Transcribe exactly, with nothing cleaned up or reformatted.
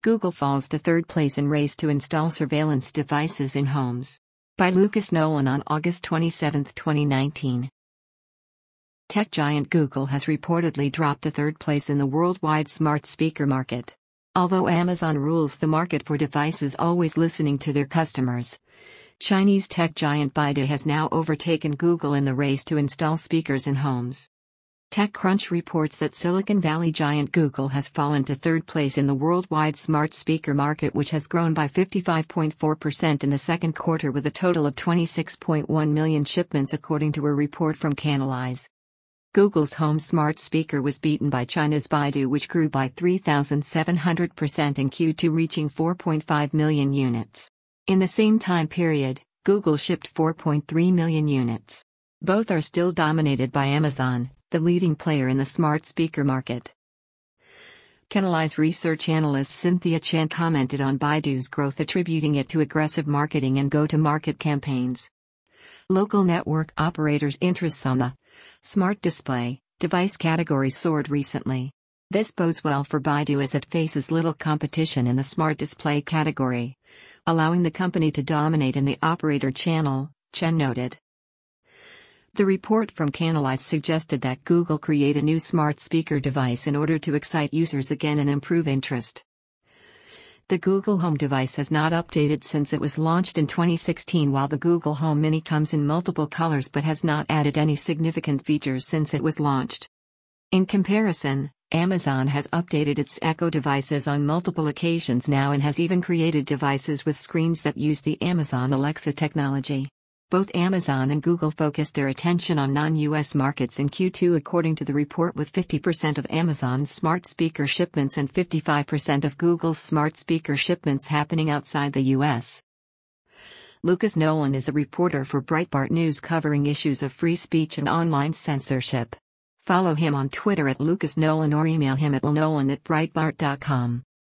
Google falls to third place in race to install surveillance devices in homes. By Lucas Nolan on August twenty-seventh, twenty nineteen. Tech giant Google has reportedly dropped to third place in the worldwide smart speaker market. Although Amazon rules the market for devices always listening to their customers, Chinese tech giant Baidu has now overtaken Google in the race to install speakers in homes. TechCrunch reports that Silicon Valley giant Google has fallen to third place in the worldwide smart speaker market, which has grown by fifty-five point four percent in the second quarter with a total of twenty-six point one million shipments according to a report from Canalys. Google's home smart speaker was beaten by China's Baidu, which grew by three thousand seven hundred percent in Q two, reaching four point five million units. In the same time period, Google shipped four point three million units. Both are still dominated by Amazon, the leading player in the smart speaker market. Canalys research analyst Cynthia Chen commented on Baidu's growth, attributing it to aggressive marketing and go-to-market campaigns. Local network operators' interests on the smart display device category soared recently. This bodes well for Baidu as it faces little competition in the smart display category, allowing the company to dominate in the operator channel, Chen noted. The report from Canalys suggested that Google create a new smart speaker device in order to excite users again and improve interest. The Google Home device has not updated since it was launched in twenty sixteen, while the Google Home Mini comes in multiple colors but has not added any significant features since it was launched. In comparison, Amazon has updated its Echo devices on multiple occasions now and has even created devices with screens that use the Amazon Alexa technology. Both Amazon and Google focused their attention on non-U S markets in Q two according to the report, with fifty percent of Amazon's smart speaker shipments and fifty-five percent of Google's smart speaker shipments happening outside the U S. Lucas Nolan is a reporter for Breitbart News covering issues of free speech and online censorship. Follow him on Twitter at Lucas Nolan or email him at lnolan at breitbart dot com.